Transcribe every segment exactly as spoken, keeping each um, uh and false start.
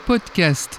podcast.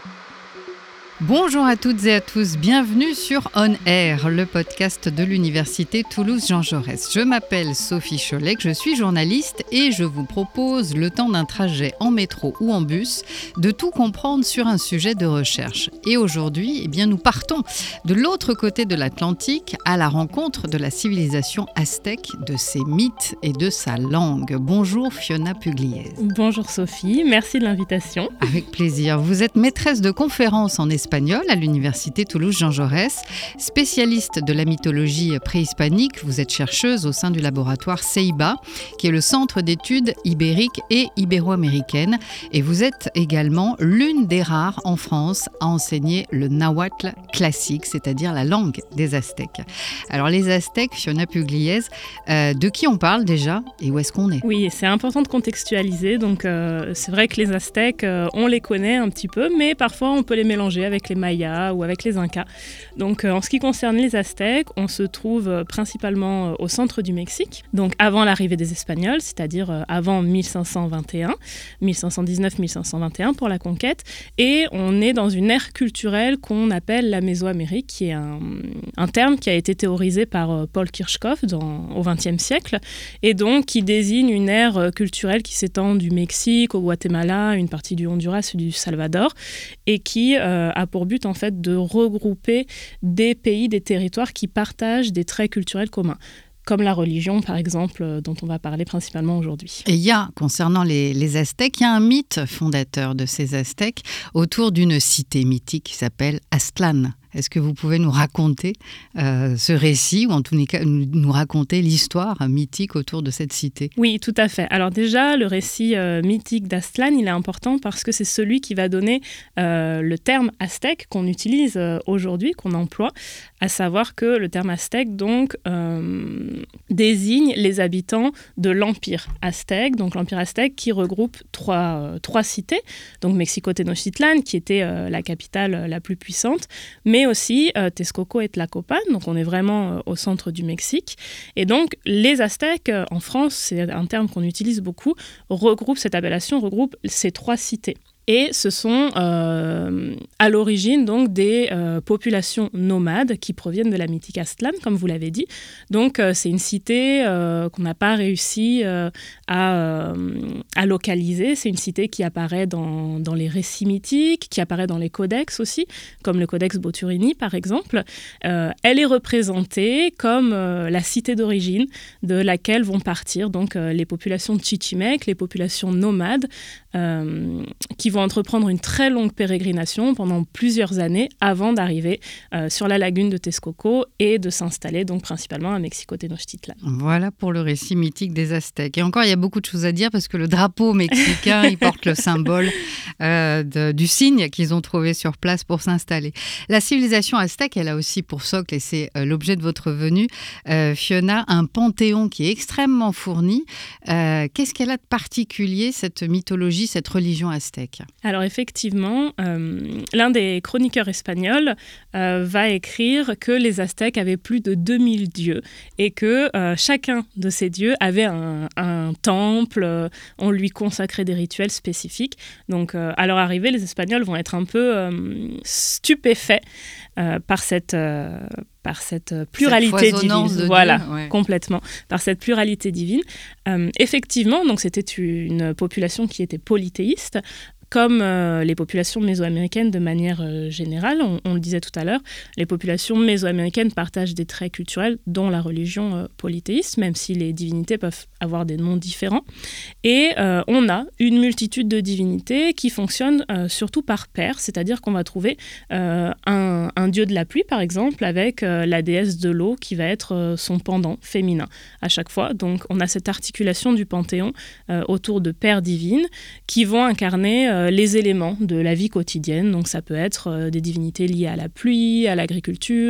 Bonjour à toutes et à tous, bienvenue sur On Air, le podcast de l'Université Toulouse-Jean Jaurès. Je m'appelle Sophie Chollet, je suis journaliste et je vous propose, le temps d'un trajet en métro ou en bus, de tout comprendre sur un sujet de recherche. Et aujourd'hui, eh bien, nous partons de l'autre côté de l'Atlantique à la rencontre de la civilisation aztèque, de ses mythes et de sa langue. Bonjour Fiona Pugliese. Bonjour Sophie, merci de l'invitation. Avec plaisir. Vous êtes maîtresse de conférences en espagnol à l'Université Toulouse-Jean Jaurès, spécialiste de la mythologie préhispanique. Vous êtes chercheuse au sein du laboratoire CEIBA, qui est le Centre d'études ibériques et ibéro-américaines. Et vous êtes également l'une des rares en France à enseigner le nahuatl classique, c'est-à-dire la langue des Aztèques. Alors les Aztèques, Fiona Pugliese, euh, de qui on parle déjà et où est-ce qu'on est ? Oui, c'est important de contextualiser. Donc euh, c'est vrai que les Aztèques, euh, on les connaît un petit peu, mais parfois on peut les mélanger avec les Mayas ou avec les Incas. Donc euh, en ce qui concerne les Aztèques, on se trouve euh, principalement euh, au centre du Mexique, donc avant l'arrivée des Espagnols, c'est-à-dire euh, avant mille cinq cent vingt et un, mille cinq cent dix-neuf mille cinq cent vingt et un pour la conquête, et on est dans une ère culturelle qu'on appelle la Mésoamérique, qui est un, un terme qui a été théorisé par euh, Paul Kirchhoff dans, au vingtième siècle, et donc qui désigne une ère euh, culturelle qui s'étend du Mexique au Guatemala, une partie du Honduras et du Salvador, et qui euh, a pour but en fait de regrouper des pays, des territoires qui partagent des traits culturels communs, comme la religion par exemple, dont on va parler principalement aujourd'hui. Et il y a, concernant les, les Aztèques, il y a un mythe fondateur de ces Aztèques autour d'une cité mythique qui s'appelle Aztlán. Est-ce que vous pouvez nous raconter euh, ce récit, ou en tout cas nous raconter l'histoire mythique autour de cette cité ? Oui, tout à fait. Alors déjà, le récit euh, mythique d'Aztlán, il est important parce que c'est celui qui va donner euh, le terme aztèque qu'on utilise euh, aujourd'hui, qu'on emploie, à savoir que le terme aztèque donc, euh, désigne les habitants de l'Empire aztèque, donc l'Empire aztèque qui regroupe trois, euh, trois cités, donc Mexico-Tenochtitlan, qui était euh, la capitale euh, la plus puissante, mais aussi euh, Texcoco et Tlacopan, donc on est vraiment euh, au centre du Mexique. Et donc les Aztèques, euh, en France, c'est un terme qu'on utilise beaucoup, regroupent, cette appellation regroupe ces trois cités. Et ce sont euh, à l'origine donc des euh, populations nomades qui proviennent de la mythique Aztlán, comme vous l'avez dit. Donc euh, c'est une cité euh, qu'on n'a pas réussi euh, à, euh, à localiser. C'est une cité qui apparaît dans, dans les récits mythiques, qui apparaît dans les codex aussi, comme le codex Boturini par exemple. Euh, elle est représentée comme euh, la cité d'origine de laquelle vont partir donc euh, les populations chichimèques, les populations nomades, euh, qui vont entreprendre une très longue pérégrination pendant plusieurs années avant d'arriver euh, sur la lagune de Texcoco et de s'installer donc principalement à Mexico-Tenochtitlan. Voilà pour le récit mythique des Aztèques. Et encore, il y a beaucoup de choses à dire parce que le drapeau mexicain, il porte le symbole euh, de, du cygne qu'ils ont trouvé sur place pour s'installer. La civilisation aztèque, elle a aussi pour socle, et c'est euh, l'objet de votre venue, euh, Fiona, un panthéon qui est extrêmement fourni. Euh, qu'est-ce qu'elle a de particulier, cette mythologie, cette religion aztèque ? Alors effectivement, euh, l'un des chroniqueurs espagnols euh, va écrire que les Aztèques avaient plus de deux mille dieux et que euh, chacun de ces dieux avait un, un temple, euh, on lui consacrait des rituels spécifiques. Donc euh, à leur arrivée, les Espagnols vont être un peu euh, stupéfaits euh, par cette... Euh, par cette pluralité cette divine, de voilà, Dieu, ouais. Complètement, par cette pluralité divine. Euh, effectivement, donc c'était une population qui était polythéiste, comme euh, les populations mésoaméricaines de manière euh, générale, on, on le disait tout à l'heure, les populations mésoaméricaines partagent des traits culturels, dont la religion euh, polythéiste, même si les divinités peuvent avoir des noms différents. Et euh, on a une multitude de divinités qui fonctionnent euh, surtout par paires, c'est-à-dire qu'on va trouver euh, un, un dieu de la pluie, par exemple, avec euh, la déesse de l'eau qui va être euh, son pendant féminin à chaque fois. Donc on a cette articulation du panthéon euh, autour de paires divines qui vont incarner euh, les éléments de la vie quotidienne. Donc ça peut être euh, des divinités liées à la pluie, à l'agriculture,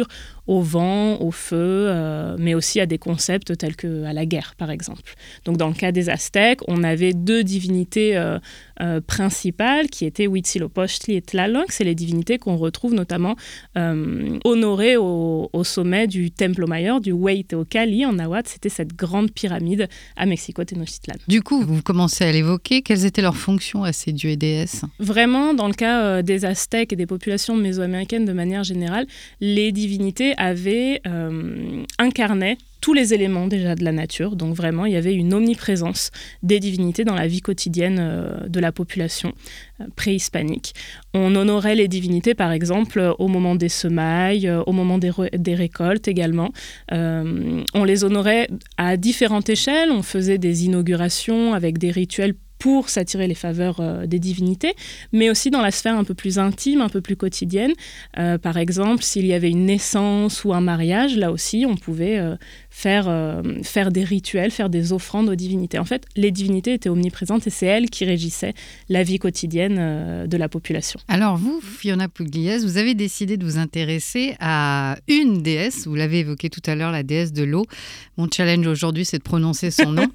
au vent, au feu, euh, mais aussi à des concepts tels qu'à la guerre, par exemple. Donc dans le cas des Aztèques, on avait deux divinités euh, euh, principales qui étaient Huitzilopochtli et Tlaloc. C'est les divinités qu'on retrouve notamment euh, honorées au, au sommet du Templo Mayor, du Hueyteocalli en nahuatl. C'était cette grande pyramide à Mexico-Tenochtitlan. Du coup, vous commencez à l'évoquer. Quelles étaient leurs fonctions à ces dieux et déesses ? Vraiment, dans le cas euh, des Aztèques et des populations mésoaméricaines de manière générale, les divinités avaient euh, incarné tous les éléments déjà de la nature. Donc vraiment, il y avait une omniprésence des divinités dans la vie quotidienne euh, de la population euh, préhispanique. On honorait les divinités, par exemple, euh, au moment des semailles, euh, au moment des, re- des récoltes également. Euh, on les honorait à différentes échelles. On faisait des inaugurations avec des rituels pour s'attirer les faveurs euh, des divinités, mais aussi dans la sphère un peu plus intime, un peu plus quotidienne. Euh, par exemple, s'il y avait une naissance ou un mariage, là aussi, on pouvait euh, faire, euh, faire des rituels, faire des offrandes aux divinités. En fait, les divinités étaient omniprésentes et c'est elles qui régissaient la vie quotidienne euh, de la population. Alors vous, Fiona Pugliese, vous avez décidé de vous intéresser à une déesse, vous l'avez évoqué tout à l'heure, la déesse de l'eau. Mon challenge aujourd'hui, c'est de prononcer son nom,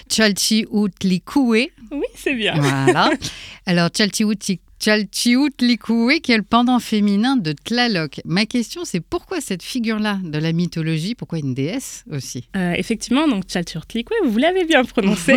Chalchiuhtlicue. Oui, c'est bien. Voilà. Alors, Chalchiuhtlicue, Chalchiuhtlicue, qui est le pendant féminin de Tlaloc. Ma question, c'est pourquoi cette figure-là de la mythologie, pourquoi une déesse aussi ? euh, Effectivement, donc Chalchiuhtlicue, vous l'avez bien prononcé,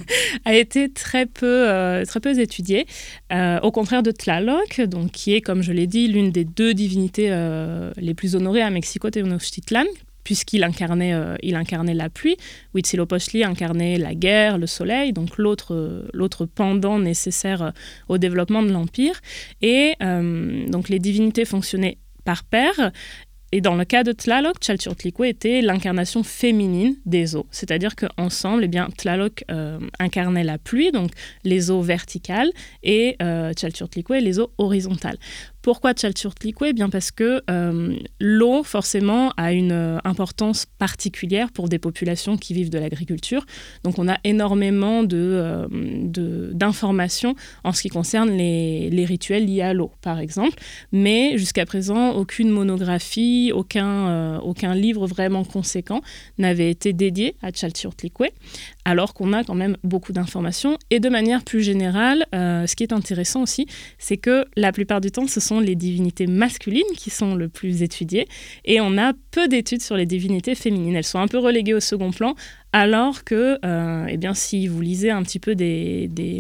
a été très peu, euh, très peu étudiée. Euh, au contraire de Tlaloc, donc, qui est, comme je l'ai dit, l'une des deux divinités euh, les plus honorées à Mexico-Tenochtitlan, puisqu'il incarnait, euh, il incarnait la pluie. Huitzilopochtli incarnait la guerre, le soleil, donc l'autre, euh, l'autre pendant nécessaire euh, au développement de l'Empire. Et euh, donc les divinités fonctionnaient par paires. Et dans le cas de Tlaloc, Chalchiuhtlicue était l'incarnation féminine des eaux. C'est-à-dire qu'ensemble, eh bien, Tlaloc euh, incarnait la pluie, donc les eaux verticales, et euh, Chalchiuhtlicue les eaux horizontales. Pourquoi Chalchiuhtlicue ? Eh bien parce que euh, l'eau, forcément, a une euh, importance particulière pour des populations qui vivent de l'agriculture. Donc, on a énormément de, euh, de, d'informations en ce qui concerne les, les rituels liés à l'eau, par exemple. Mais jusqu'à présent, aucune monographie, aucun, euh, aucun livre vraiment conséquent n'avait été dédié à Chalchiuhtlicue, alors qu'on a quand même beaucoup d'informations. Et de manière plus générale, euh, ce qui est intéressant aussi, c'est que la plupart du temps, ce sont les divinités masculines qui sont le plus étudiées et on a peu d'études sur les divinités féminines. Elles sont un peu reléguées au second plan, alors que, euh, eh bien, si vous lisez un petit peu des... des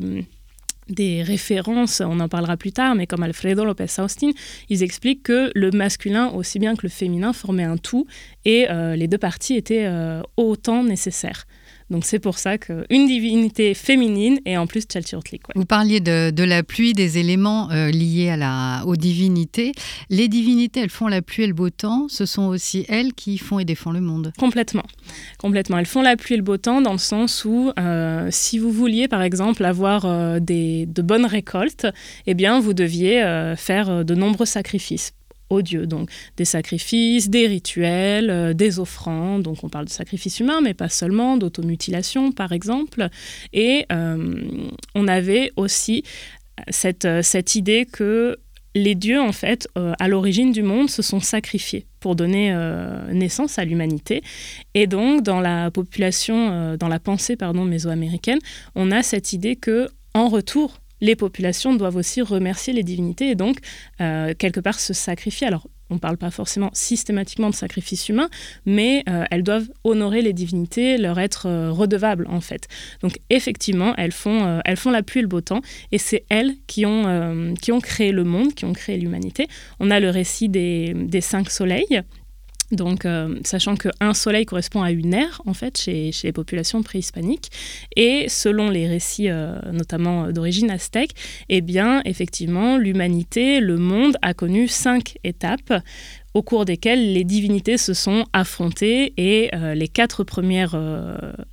des références, on en parlera plus tard, mais comme Alfredo López Austin, ils expliquent que le masculin aussi bien que le féminin formaient un tout et euh, les deux parties étaient euh, autant nécessaires. Donc c'est pour ça qu'une divinité féminine et en plus Chalchiuhtlicue. Vous parliez de, de la pluie, des éléments euh, liés à la, aux divinités. Les divinités, elles font la pluie et le beau temps. Ce sont aussi elles qui font et défendent le monde. Complètement. Complètement. Elles font la pluie et le beau temps dans le sens où euh, si vous vouliez par exemple avoir euh, des, de bonnes récoltes, eh bien vous deviez euh, faire de nombreux sacrifices aux dieux, donc des sacrifices, des rituels, euh, des offrandes, donc on parle de sacrifices humains, mais pas seulement, d'automutilation par exemple, et euh, on avait aussi cette, cette idée que les dieux, en fait, euh, à l'origine du monde, se sont sacrifiés pour donner euh, naissance à l'humanité. Et donc, dans la population, euh, dans la pensée, pardon, mésoaméricaine, on a cette idée que, en retour, les populations doivent aussi remercier les divinités et donc, euh, quelque part, se sacrifier. Alors, on ne parle pas forcément systématiquement de sacrifice humain, mais euh, elles doivent honorer les divinités, leur être euh, redevables, en fait. Donc, effectivement, elles font, euh, elles font la pluie et le beau temps, et c'est elles qui ont, euh, qui ont créé le monde, qui ont créé l'humanité. On a le récit des, des cinq soleils. Donc, euh, sachant qu'un soleil correspond à une ère, en fait, chez, chez les populations préhispaniques. Et selon les récits, euh, notamment d'origine aztèque, eh bien, effectivement, l'humanité, le monde, a connu cinq étapes au cours desquelles les divinités se sont affrontées et euh, les quatre premières euh,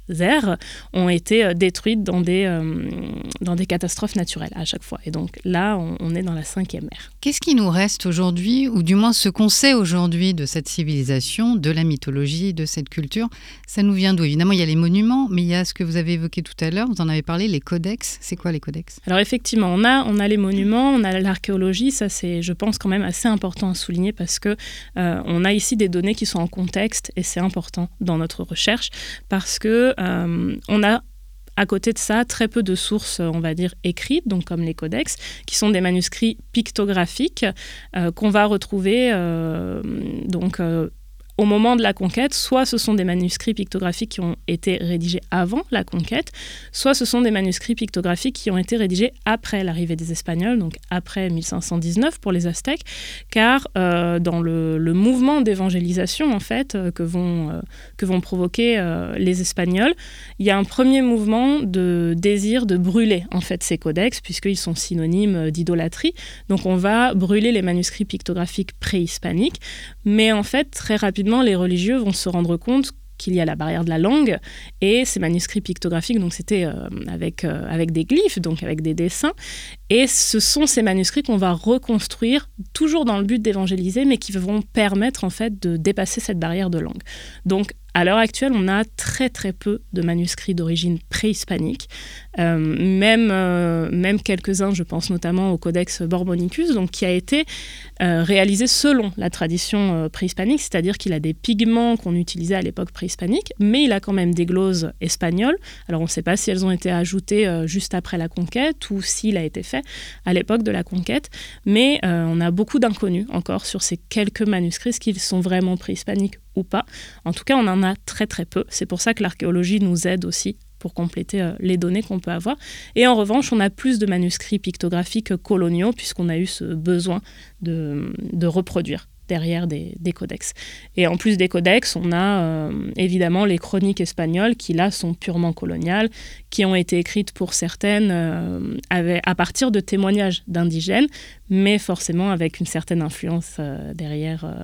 aires ont été détruites dans des, euh, dans des catastrophes naturelles à chaque fois. Et donc là, on, on est dans la cinquième ère. Qu'est-ce qui nous reste aujourd'hui, ou du moins ce qu'on sait aujourd'hui de cette civilisation, de la mythologie, de cette culture? Ça nous vient d'où? Évidemment, il y a les monuments, mais il y a ce que vous avez évoqué tout à l'heure, vous en avez parlé, les codex. C'est quoi les codex? Alors effectivement, on a, on a les monuments, on a l'archéologie. Ça, c'est, je pense, quand même assez important à souligner parce que euh, on a ici des données qui sont en contexte et c'est important dans notre recherche parce que euh, on a à côté de ça, très peu de sources, on va dire, écrites, donc comme les codex, qui sont des manuscrits pictographiques euh, qu'on va retrouver euh, donc, euh, au moment de la conquête. Soit ce sont des manuscrits pictographiques qui ont été rédigés avant la conquête, soit ce sont des manuscrits pictographiques qui ont été rédigés après l'arrivée des Espagnols, donc après mille cinq cent dix-neuf pour les Aztèques, car euh, dans le, le mouvement d'évangélisation en fait, euh, que, vont, euh, que vont provoquer euh, les Espagnols, il y a un premier mouvement de désir de brûler en fait, ces codex, puisqu'ils sont synonymes d'idolâtrie. Donc on va brûler les manuscrits pictographiques préhispaniques, mais en fait, très rapidement, les religieux vont se rendre compte qu'il y a la barrière de la langue et ces manuscrits pictographiques, donc c'était euh, avec, euh, avec des glyphes, donc avec des dessins. Et ce sont ces manuscrits qu'on va reconstruire, toujours dans le but d'évangéliser, mais qui vont permettre en fait de dépasser cette barrière de langue. Donc à l'heure actuelle, on a très très peu de manuscrits d'origine préhispanique, euh, même, euh, même quelques-uns, je pense notamment au Codex Borbonicus, donc, qui a été euh, réalisé selon la tradition euh, préhispanique, c'est-à-dire qu'il a des pigments qu'on utilisait à l'époque préhispanique, mais il a quand même des gloses espagnoles. Alors on ne sait pas si elles ont été ajoutées euh, juste après la conquête ou s'il a été fait à l'époque de la conquête, mais euh, on a beaucoup d'inconnus encore sur ces quelques manuscrits, est-ce qu'ils sont vraiment préhispaniques ou pas. En tout cas, on en a très très peu. C'est pour ça que l'archéologie nous aide aussi pour compléter euh, les données qu'on peut avoir. Et en revanche, on a plus de manuscrits pictographiques coloniaux puisqu'on a eu ce besoin de, de reproduire derrière des, des codex. Et en plus des codex, on a euh, évidemment les chroniques espagnoles qui là sont purement coloniales, qui ont été écrites pour certaines euh, avec, à partir de témoignages d'indigènes, mais forcément avec une certaine influence euh, derrière euh,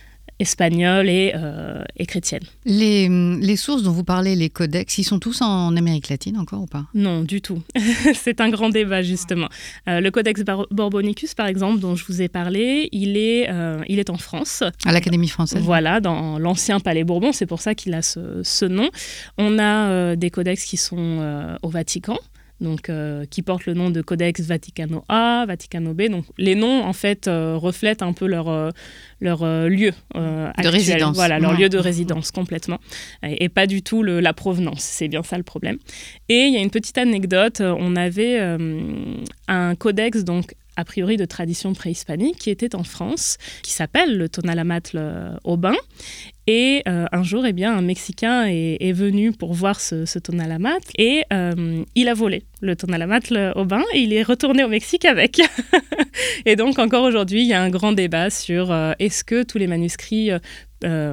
espagnole et, euh, et chrétienne. Les, les sources dont vous parlez, les codex, ils sont tous en Amérique latine encore ou pas? Non, du tout. C'est un grand débat, justement. Euh, le Codex Borbonicus, par exemple, dont je vous ai parlé, il est, euh, il est en France. À l'Académie française? Voilà, dans l'ancien Palais Bourbon, c'est pour ça qu'il a ce, ce nom. On a euh, des codex qui sont euh, au Vatican, donc, euh, qui portent le nom de Codex Vaticano A, Vaticano B. Donc, les noms, en fait, euh, reflètent un peu leur, euh, leur euh, lieu euh, de actuel. résidence. Voilà, leur ouais. lieu de résidence, complètement. Et, et pas du tout le, la provenance. C'est bien ça, le problème. Et il y a une petite anecdote. On avait euh, un codex, donc, a priori de tradition préhispanique, qui était en France, qui s'appelle le Tonalamatl Aubin. Et euh, un jour, eh bien, un Mexicain est, est venu pour voir ce, ce Tonalamatl et euh, il a volé le Tonalamatl Aubin et il est retourné au Mexique avec. Et donc, encore aujourd'hui, il y a un grand débat sur euh, est-ce que tous les manuscrits euh, Euh,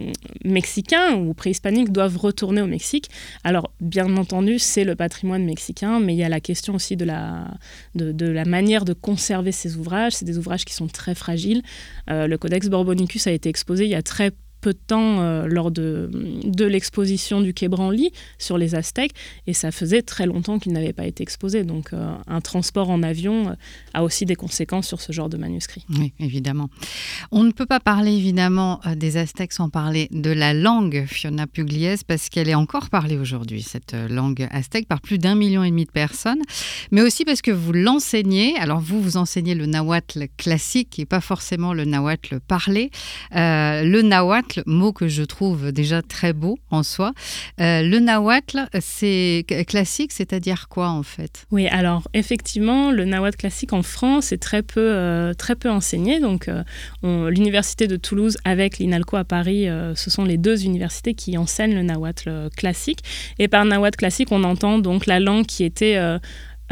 mexicains ou préhispaniques doivent retourner au Mexique. Alors, bien entendu, c'est le patrimoine mexicain, mais il y a la question aussi de la, de, de la manière de conserver ces ouvrages. C'est des ouvrages qui sont très fragiles. Euh, le Codex Borbonicus a été exposé il y a très peu de temps euh, lors de, de l'exposition du Quai Branly sur les Aztèques, et ça faisait très longtemps qu'il n'avait pas été exposé. Donc euh, un transport en avion euh, a aussi des conséquences sur ce genre de manuscrits. Oui, évidemment. On ne peut pas parler évidemment des Aztèques sans parler de la langue Fiona Pugliese, parce qu'elle est encore parlée aujourd'hui, cette langue aztèque, par plus d'un million et demi de personnes, mais aussi parce que vous l'enseignez. Alors vous, vous enseignez le nahuatl classique et pas forcément le nahuatl parlé. Euh, le nahuatl, mot que je trouve déjà très beau en soi. Euh, le nahuatl, c'est classique, c'est-à-dire quoi en fait? Oui, alors effectivement, le nahuatl classique en France est très peu, euh, très peu enseigné. Donc, euh, on, l'université de Toulouse avec l'INALCO à Paris, euh, ce sont les deux universités qui enseignent le nahuatl classique. Et par nahuatl classique, on entend donc la langue qui était euh, euh,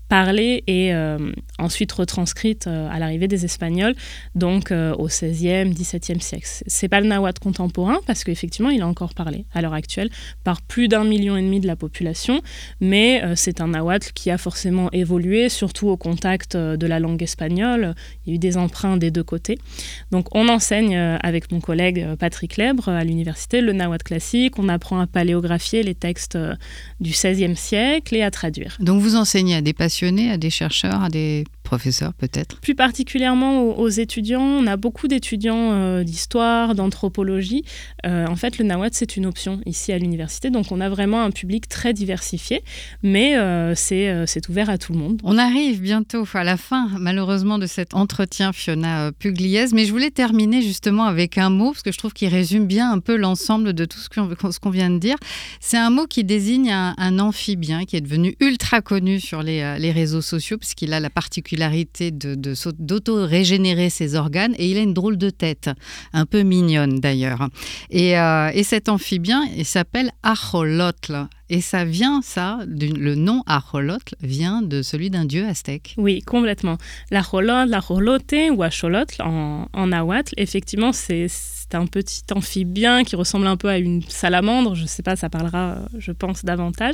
parlée et euh, ensuite retranscrite euh, à l'arrivée des Espagnols, donc euh, au seizième, dix-septième siècle. C'est pas le nahuatl contemporain, parce qu'effectivement, il est encore parlé à l'heure actuelle par plus d'un million et demi de la population, mais euh, c'est un nahuatl qui a forcément évolué, surtout au contact euh, de la langue espagnole. Il y a eu des emprunts des deux côtés. Donc on enseigne euh, avec mon collègue euh, Patrick Lèbre à l'université le nahuatl classique, on apprend à paléographier les textes euh, du seizième siècle et à traduire. Donc vous enseignez à des passionnés, à des chercheurs, à des professeurs peut-être? Plus particulièrement aux, aux étudiants, on a beaucoup d'étudiants euh, d'histoire, d'anthropologie. Euh, en fait, le nahuatl, c'est une option ici à l'université, donc on a vraiment un public très diversifié, mais euh, c'est, euh, c'est ouvert à tout le monde. On arrive bientôt à la fin, malheureusement, de cet entretien, Fiona Pugliese, mais je voulais terminer justement avec un mot, parce que je trouve qu'il résume bien un peu l'ensemble de tout ce qu'on, ce qu'on vient de dire. C'est un mot qui désigne un, un amphibien qui est devenu ultra connu sur les, les réseaux sociaux, puisqu'il a la particularité De, de, d'auto-régénérer ses organes, et il a une drôle de tête, un peu mignonne d'ailleurs. Et, euh, et cet amphibien, il s'appelle Axolotl. Et ça vient, ça, du, le nom Axolotl vient de celui d'un dieu aztèque. Oui, complètement. L'Ajolotl, l'Ajolote ou Axolotl en, en nahuatl, effectivement, c'est, c'est un petit amphibien qui ressemble un peu à une salamandre, je ne sais pas, ça parlera, je pense, davantage,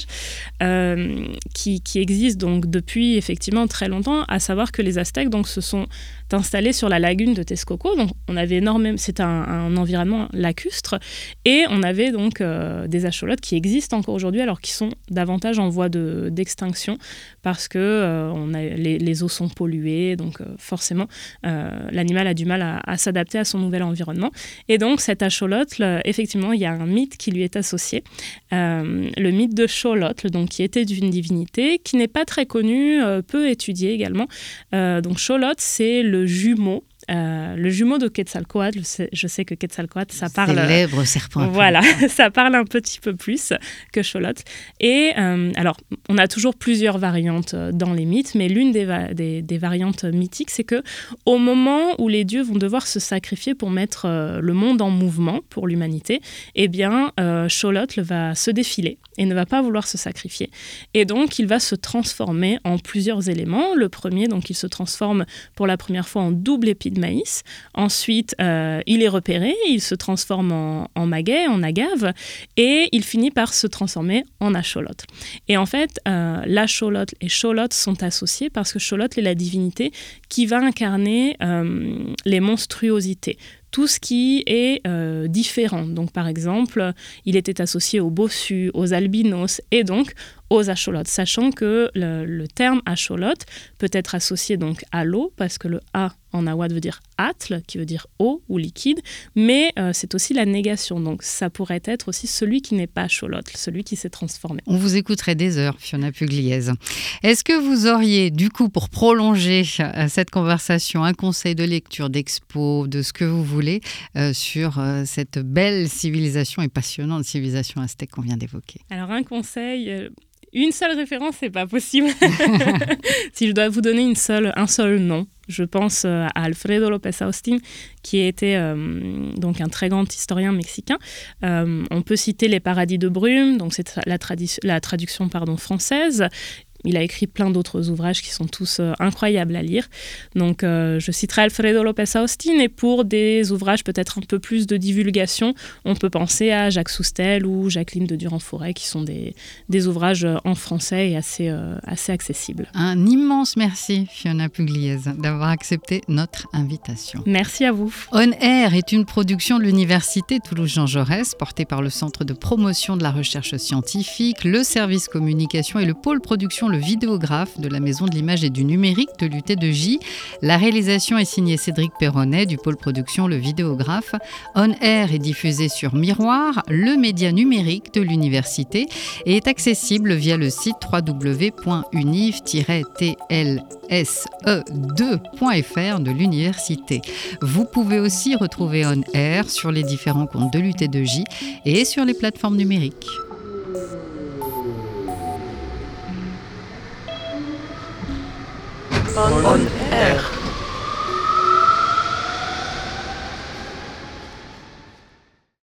euh, qui, qui existe donc depuis effectivement très longtemps, à savoir que les Aztèques donc, se sont installés sur la lagune de Texcoco. Donc, on avait énormément, c'est un, un environnement lacustre, et on avait donc euh, des axolotls qui existent encore aujourd'hui, alors qu'ils sont davantage en voie de, d'extinction, parce que euh, on a, les, les eaux sont polluées, donc euh, forcément, euh, l'animal a du mal à, à s'adapter à son nouvel environnement. Et donc, cet axolotl, euh, effectivement, il y a un mythe qui lui est associé, euh, le mythe de Xolotl, donc qui était d'une divinité, qui n'est pas très connu, euh, peu étudié également. Euh, donc, Xolotl, c'est le jumeau. Euh, le jumeau de Quetzalcoatl, je sais, je sais que Quetzalcoatl, ça parle... Célèbre serpent. Voilà, ça parle un petit peu plus que Xolotl. Et euh, alors, on a toujours plusieurs variantes dans les mythes, mais l'une des, va- des, des variantes mythiques, c'est que au moment où les dieux vont devoir se sacrifier pour mettre euh, le monde en mouvement pour l'humanité, eh bien, euh, Xolotl va se défiler et ne va pas vouloir se sacrifier. Et donc, il va se transformer en plusieurs éléments. Le premier, donc, il se transforme pour la première fois en double épi de maïs. Ensuite, euh, il est repéré, il se transforme en, en maguet, en agave, et il finit par se transformer en axolotl. Et en fait, euh, l'axolotl et Xolotl sont associés parce que Xolotl est la divinité qui va incarner euh, les monstruosités. Tout ce qui est euh, différent. Donc, par exemple, il était associé aux bossus, aux albinos et donc aux axolotls, sachant que le, le terme axolotl peut être associé donc à l'eau, parce que le A en nahuatl veut dire atl, qui veut dire eau ou liquide, mais euh, c'est aussi la négation. Donc, ça pourrait être aussi celui qui n'est pas axolotl, celui qui s'est transformé. On vous écouterait des heures, Fiona Pugliese. Est-ce que vous auriez, du coup, pour prolonger cette conversation, un conseil de lecture, d'expo, de ce que vous voulez, euh, sur euh, cette belle civilisation et passionnante civilisation aztèque qu'on vient d'évoquer? Alors, un conseil... Euh... Une seule référence, c'est pas possible. Si je dois vous donner une seule, un seul nom, je pense à Alfredo López Austin, qui était euh, donc un très grand historien mexicain. Euh, on peut citer Les Paradis de brume, donc c'est la, tradi- la traduction pardon, française. Il a écrit plein d'autres ouvrages qui sont tous euh, incroyables à lire. Donc, euh, je citerai Alfredo López Austin. Et pour des ouvrages peut-être un peu plus de divulgation, on peut penser à Jacques Soustelle ou Jacqueline de Durand-Forêt, qui sont des, des ouvrages en français et assez, euh, assez accessibles. Un immense merci, Fiona Pugliese, d'avoir accepté notre invitation. Merci à vous. On Air est une production de l'Université Toulouse-Jean Jaurès, portée par le Centre de promotion de la recherche scientifique, le service communication et le pôle production le vidéographe de la Maison de l'Image et du Numérique de l'U T deux J. La réalisation est signée Cédric Perronnet du pôle production Le Vidéographe. On Air est diffusé sur Miroir, le média numérique de l'université, et est accessible via le site w w w point univ tiret t l s e deux point f r de l'université. Vous pouvez aussi retrouver On Air sur les différents comptes de l'U T deux J et sur les plateformes numériques. On